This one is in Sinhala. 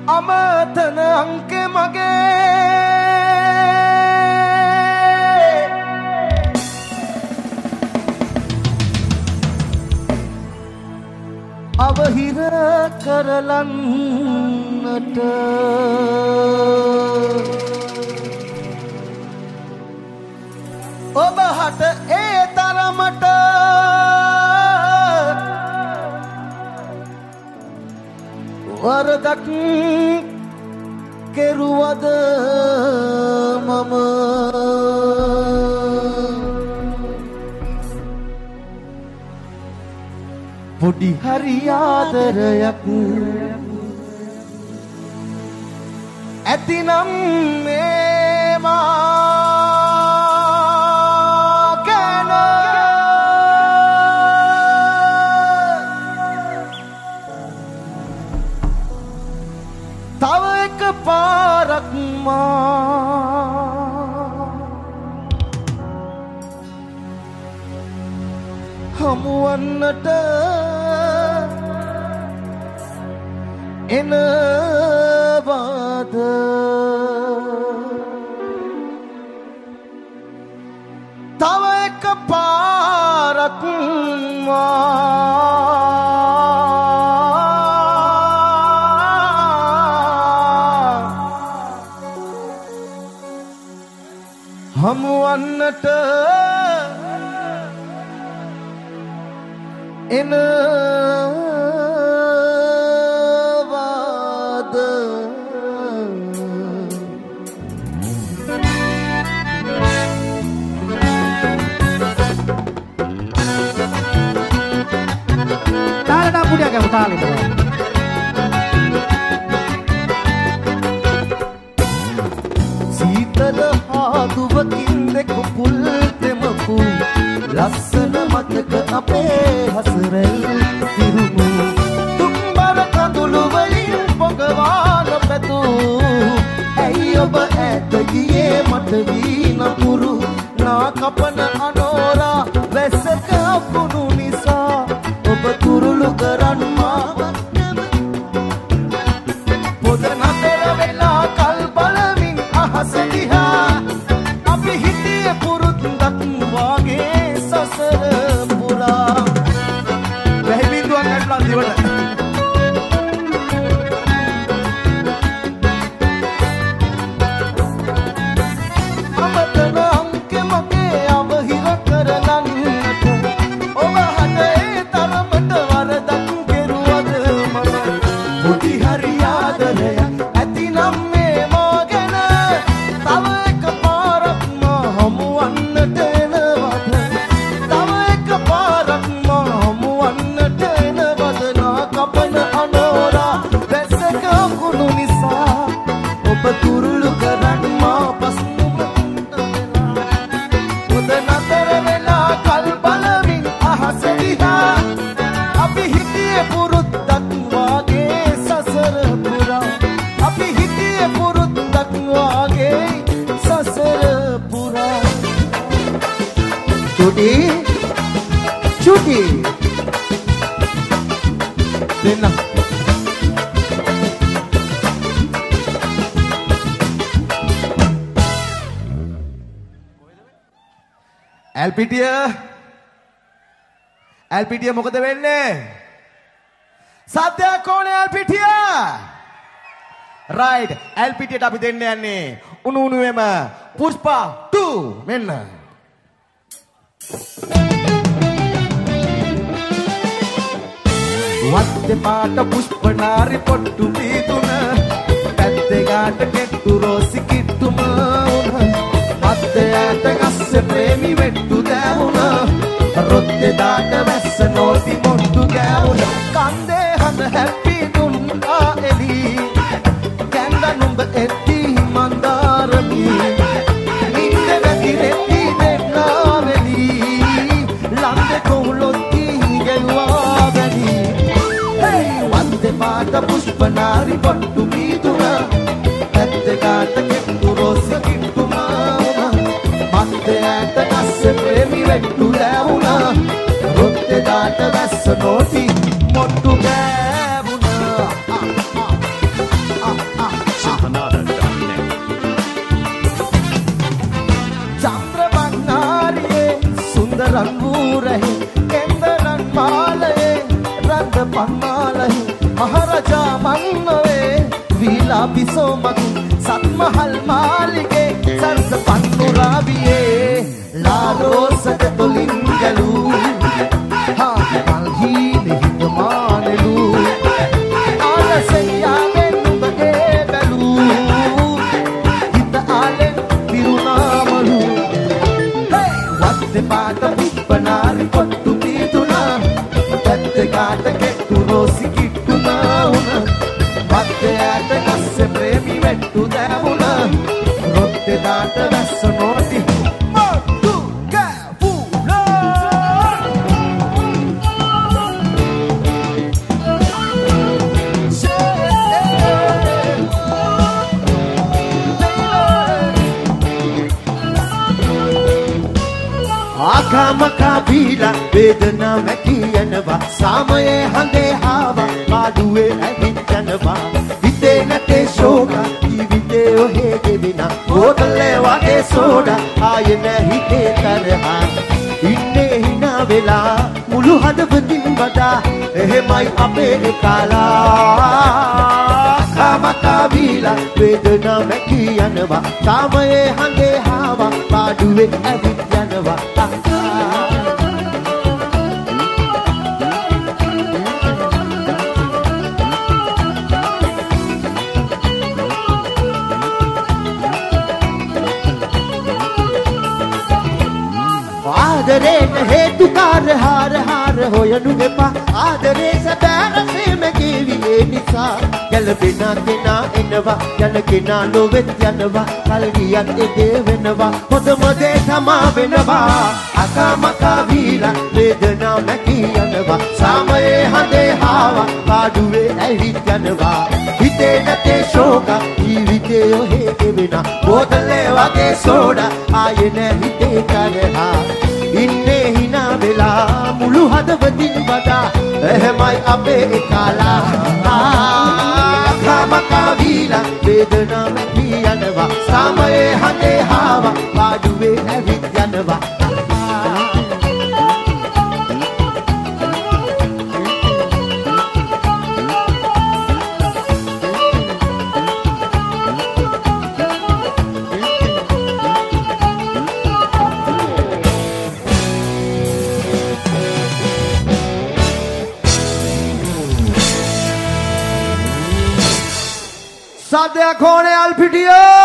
අමතන අංකේ මගේ අවහිර කරලන්නට ඔබ හට ඒ තරමට වරදක් කෙරුවද මම පොඩි හරි ආදරයක් ඇතිනම් මේවා ගැන තව එක පාරක් හමුවන්නට එනවාද තව එක පාරක් හමුවන්නට එනවාද තාලට අපුඩියක් ගමු තාලෙට සීතල හාදුවකින් දෙක පුල් තෙමපු ලස්සන මතක අපේ හසරෙල් තිරුමු තුම්බර කඳුළු වලින් පොඟවාන පැතු ඇයි ඔබ ඈත ගියේ මට වීනපුරු නා කපන අනෝරා වැස්සක අපුණු නිසා ඔබ තුරුළු කරන් මාව පොද නතර වෙලා කල් බලමින් අහස දිහා අපි හිටියේ පුරුද්දක් වාගේ සසර පුරා වැහි බින්දුවක් ඇట్లా දිවට අමතන අංකේ මගේ අවහිර කරලන්නට ඔබ හට ඒ තරමට වරදක් කෙරුවද මම පොඩි හරි ආදරයක් ඇතිනම් මේ මා ගැන තව එක පාරක් හමුවන්නට තුරුළු කරන් මා පස්නුම උද නතර වෙලා කල් බලමින් අහස දිහා අපි හිටියේ පුරුද්දක් වාගේ සසර පුරා අපි හිටියේ පුරුද්දක් වාගේ සසර පුරා චුටි චුටි දෙන්න ඇල්පිටිය මොකද වෙන්නේ? සද්දයක් ඕනේ ඇල්පිටිය. රයිට් ඇල්පිටියට අපි දෙන්න යන්නේ උණු උණුවේම පුෂ්පා 2 මෙන්න. වත්තේ පාට පුෂ්පනාරි පොට්ටු පීතුන පැත්තේ ගාට කෙට්ටු රෝසි කිට්ටුම උන මත්තේ ඇට ගස්සේ ප්‍රේමි වෙට්ටු දැවුන රොත්තේ දාට වැස්ස නෝති මොට්ටු ගෑවුන කන්දේ හඳ හැප්පි දුන්නා එලි කැන්ද නුඹ එtti මන්දාරමි නින්ද නැති රෙtti දෙන්නා වෙලි ලන්දේ කොහුලොත්ති ගෙවුවා වැනි හේ වත්තේ පාට පුෂ්පනාරි පොට්ටු පීතුන පැත්තේ ගාට කෙට්ටු රෝසි කිට්ටුම මත්තේ ඇට ගස්සේ ප්‍රේමි වෙට්ටු දැවුනා රොත්තේ දාට වැස්ස නෝති මොට්ටු ගෑවුනා रंगूरहे केंद्रन मालये रंग पन्नालहे महाराजा मन्नवे वीला बिसोमगु सत्महल मालिगे सरस पन्नुराबिये लालो सद तुलिंगलू हाँ मल्हीन हितमानलू आलसैया मेनुबगे बेलू हित आलेन बिरुनामलू वत्ते पाट पुप्पनारि कोट्टु पीतुना तत्ते काट केट्टु रोसि किट्टुना उना वत्ते आट नस्से प्रेमी वेट्टु देवुना रोत्ते दाट වැස්ස නෝටි මොට්ටු කැපුනා ආකමකා බීලා වේදනා වැටි යනවා සාමයේ හඳේ ආවා පාඩුවේ ඇවිත් යනවා හිතේ නැතේ ශෝක ජීවිතේ ඔහේ ගෙවිනා බෝතලේ වගේ සෝඩා ආයේ නැ හිතේ තරහා ඉන්නේ hina වෙලා මුළු හදවතින් වඩා එහෙමයි අපේ කාලා ආකමකා බීලා වේදනා වැටි යනවා සාමයේ හඳේ ආවා පාඩුවේ ඇවිත් යනවා ආදරේට හේතුකාර හාර හාර හොයනු එපා ආදරේ සැබෑරසේ මැගේවියේ නිසා ගැලපෙනා කෙනා එනවා යන කෙනා නොවෙත් යනවා කල් ගියත් එදේ වෙනවා හොඳම දේ තමා වෙනවා අකමකා වීලා වේදනා මැකී යනවා සාමයේ හඳේ හාවා පාඩුවේ ඇවිත් යනවා හිතේ නැතේ ශෝක ජීවිතේ ඔහේ ගෙවෙනා බෝතලේ වගේ සෝඩා ආයේ නැ හිතේ තරහා ඉන්නේ hina වෙලා මුළු හදවතින් වඩා එහෙමයි අපේ කාලා ආකමකා වීලා වේදනා මැකී යනවා සාමයේ හඳේ හාවා පාඩුවේ ඇවිත් යනවා साध्या खोने अलफिटिया